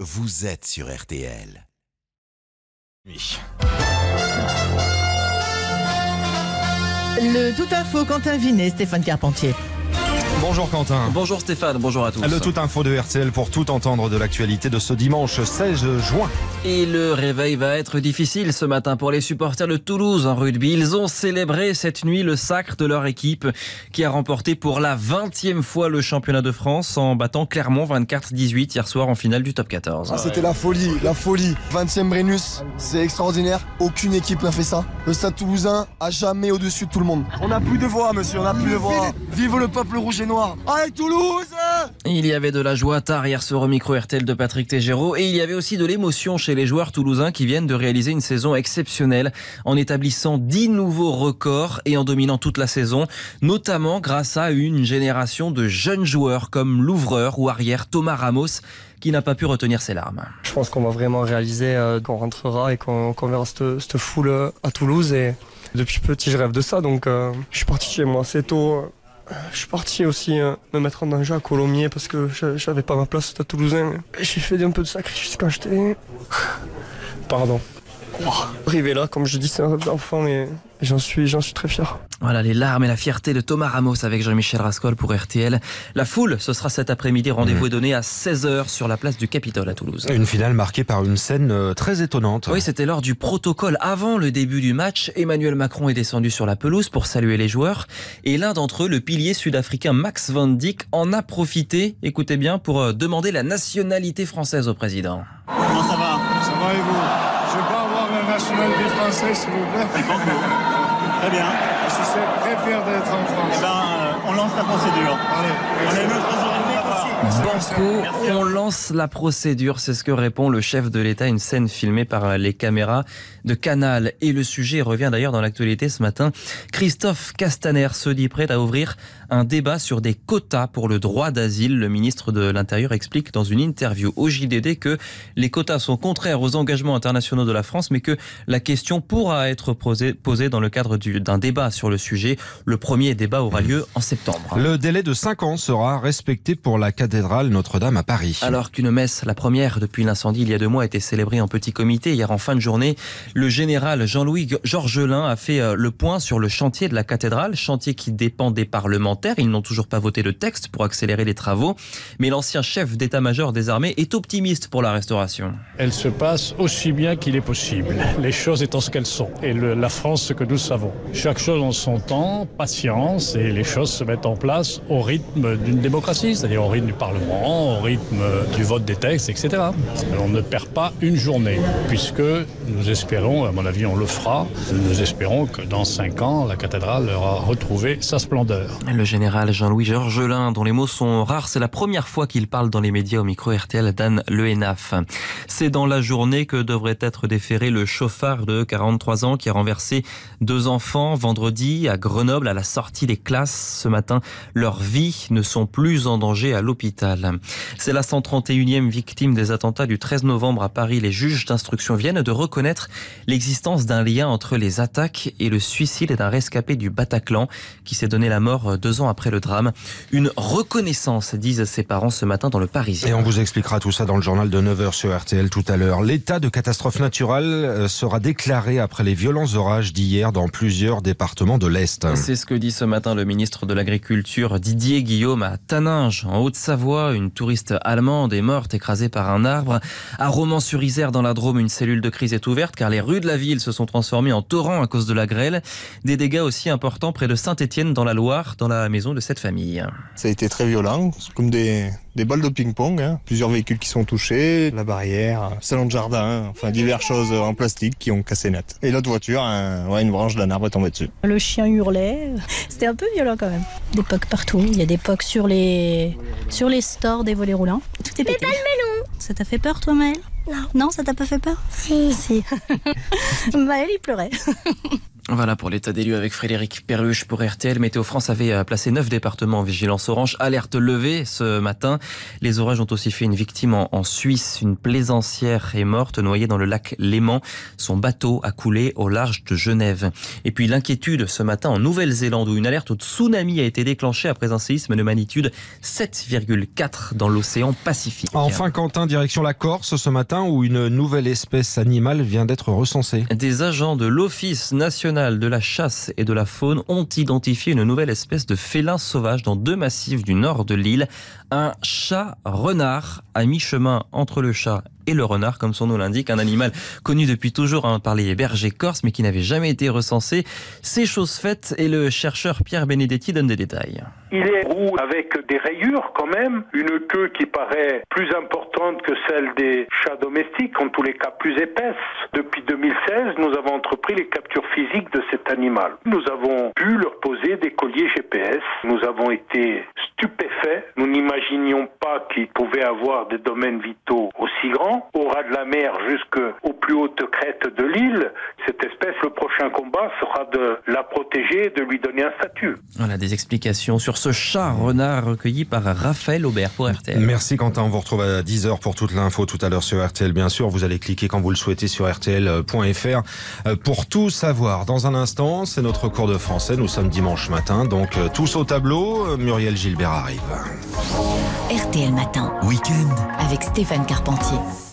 vous êtes sur RTL. Oui. Le Tout Info, Quentin Vinet, Stéphane Carpentier. Bonjour Quentin. Bonjour Stéphane, bonjour à tous. Le Tout Info de RTL pour tout entendre de l'actualité de ce dimanche 16 juin. Et le réveil va être difficile ce matin pour les supporters de Toulouse en rugby. Ils ont célébré cette nuit le sacre de leur équipe qui a remporté pour la 20e fois le championnat de France en battant Clermont 24-18 hier soir en finale du top 14. C'était la folie. 20e Brennus, c'est extraordinaire. Aucune équipe n'a fait ça. Le Stade Toulousain a jamais au-dessus de tout le monde. On n'a plus de voix, monsieur, on n'a plus de voix. Vive le peuple rouge et noir. Allez Toulouse! Il y avait de la joie tard hier soir au micro RTL de Patrick Tégéraud et il y avait aussi de l'émotion chez les joueurs toulousains qui viennent de réaliser une saison exceptionnelle en établissant 10 nouveaux records et en dominant toute la saison, notamment grâce à une génération de jeunes joueurs comme l'ouvreur ou arrière Thomas Ramos qui n'a pas pu retenir ses larmes. Je pense qu'on va vraiment réaliser qu'on rentrera et qu'on verra cette foule à Toulouse et depuis petit je rêve de ça donc je suis parti chez moi assez tôt. Je suis parti aussi me mettre en danger à Colomiers parce que j'avais pas ma place au Stade Toulousain. J'ai fait un peu de sacrifice quand j'étais... Pardon. Arrivé là, comme je dis, c'est un rêve d'enfant et j'en suis très fier. Voilà les larmes et la fierté de Thomas Ramos avec Jean-Michel Rascol pour RTL. La foule, ce sera cet après-midi. Rendez-vous est donné à 16h sur la place du Capitole à Toulouse. Une finale marquée par une scène très étonnante. Oui, c'était lors du protocole avant le début du match. Emmanuel Macron est descendu sur la pelouse pour saluer les joueurs. Et l'un d'entre eux, le pilier sud-africain Max Van Dijk, en a profité, écoutez bien, pour demander la nationalité française au président. Comment ça va? Ça va et vous? Je peux avoir la nationalité française, s'il vous plaît? Très bien. Je suis très fier d'être en France. Eh ben, on lance la procédure. Allez. On est le président. Banco, on lance la procédure, c'est ce que répond le chef de l'État, une scène filmée par les caméras de Canal. Et le sujet revient d'ailleurs dans l'actualité ce matin. Christophe Castaner se dit prêt à ouvrir un débat sur des quotas pour le droit d'asile. Le ministre de l'Intérieur explique dans une interview au JDD que les quotas sont contraires aux engagements internationaux de la France, mais que la question pourra être posée dans le cadre d'un débat sur le sujet. Le premier débat aura lieu en septembre. Le délai de 5 ans sera respecté pour la cathédrale Notre-Dame à Paris. Alors qu'une messe, la première depuis l'incendie il y a 2 mois, a été célébrée en petit comité hier en fin de journée, le général Jean-Louis Georgelin a fait le point sur le chantier de la cathédrale, chantier qui dépend des parlementaires. Ils n'ont toujours pas voté de texte pour accélérer les travaux, mais l'ancien chef d'état-major des armées est optimiste pour la restauration. Elle se passe aussi bien qu'il est possible, les choses étant ce qu'elles sont, et la France ce que nous savons. Chaque chose en son temps, patience, et les choses se mettent en place au rythme d'une démocratie, c'est-à-dire au rythme du Parlement, au rythme du vote des textes, etc. On ne perd pas une journée, puisque nous espérons, à mon avis on le fera, nous espérons que dans 5 ans, la cathédrale aura retrouvé sa splendeur. Le général Jean-Louis Georgelin, dont les mots sont rares, c'est la première fois qu'il parle dans les médias au micro RTL d'Anne Lehenaf. C'est dans la journée que devrait être déféré le chauffard de 43 ans qui a renversé 2 enfants vendredi à Grenoble à la sortie des classes. Ce matin, leurs vies ne sont plus en danger à l'hôpital. C'est la 131e victime des attentats du 13 novembre à Paris. Les juges d'instruction viennent de reconnaître l'existence d'un lien entre les attaques et le suicide d'un rescapé du Bataclan qui s'est donné la mort 2 ans après le drame. Une reconnaissance, disent ses parents ce matin dans le Parisien. Et on vous expliquera tout ça dans le journal de 9h sur RTL tout à l'heure. L'état de catastrophe naturelle sera déclaré après les violents orages d'hier dans plusieurs départements de l'Est. C'est ce que dit ce matin le ministre de l'Agriculture Didier Guillaume à Taninges, en Haute-Savoie. Une touriste allemande est morte écrasée par un arbre. À Romans-sur-Isère, dans la Drôme, une cellule de crise est ouverte car les rues de la ville se sont transformées en torrents à cause de la grêle. Des dégâts aussi importants près de Saint-Étienne dans la Loire, dans la maison de cette famille. Ça a été très violent, c'est comme des balles de ping-pong. Plusieurs véhicules qui sont touchés, la barrière, salon de jardin, enfin diverses choses en plastique qui ont cassé net. Et l'autre voiture, une branche d'un arbre est tombée dessus. Le chien hurlait, c'était un peu violent quand même. Des POC partout, il y a des POC sur les stores des volets roulants. Tout est pété. Mais pas le melon. Ça t'a fait peur toi Maëlle? Non. Non, ça t'a pas fait peur? Si. Maëlle il pleurait. Voilà pour l'état des lieux avec Frédéric Perruche pour RTL. Météo France avait placé 9 départements en vigilance orange. Alerte levée ce matin. Les orages ont aussi fait une victime en Suisse. Une plaisancière est morte noyée dans le lac Léman. Son bateau a coulé au large de Genève. Et puis l'inquiétude ce matin en Nouvelle-Zélande où une alerte au tsunami a été déclenchée après un séisme de magnitude 7,4 dans l'océan Pacifique. Enfin Quentin, direction la Corse ce matin où une nouvelle espèce animale vient d'être recensée. Des agents de l'Office national de la chasse et de la faune ont identifié une nouvelle espèce de félin sauvage dans 2 massifs du nord de l'île. Un chat-renard à mi-chemin entre le chat et le renard, comme son nom l'indique, un animal connu depuis toujours par les bergers corses, mais qui n'avait jamais été recensé. C'est chose faite et le chercheur Pierre Benedetti donne des détails. Il est roux avec des rayures quand même, une queue qui paraît plus importante que celle des chats domestiques, en tous les cas plus épaisse. Depuis 2016, nous avons entrepris les captures physiques de cet animal. Nous avons pu leur poser des colliers GPS. Nous avons été stupéfaits. Nous n'imaginions pas qu'ils pouvaient avoir des domaines vitaux aussi grands. Au ras de la mer jusqu'aux plus hautes crêtes de l'île, cette espèce, le prochain combat sera de la protéger et de lui donner un statut. Voilà des explications sur ce chat-renard recueilli par Raphaël Aubert pour RTL. Merci Quentin, on vous retrouve à 10h pour toute l'info tout à l'heure sur RTL. Bien sûr, vous allez cliquer quand vous le souhaitez sur rtl.fr pour tout savoir. Dans un instant, c'est notre cours de français. Nous sommes dimanche matin, donc tous au tableau. Muriel Gilbert arrive. RTL Matin. Week-end. Avec Stéphane Carpentier.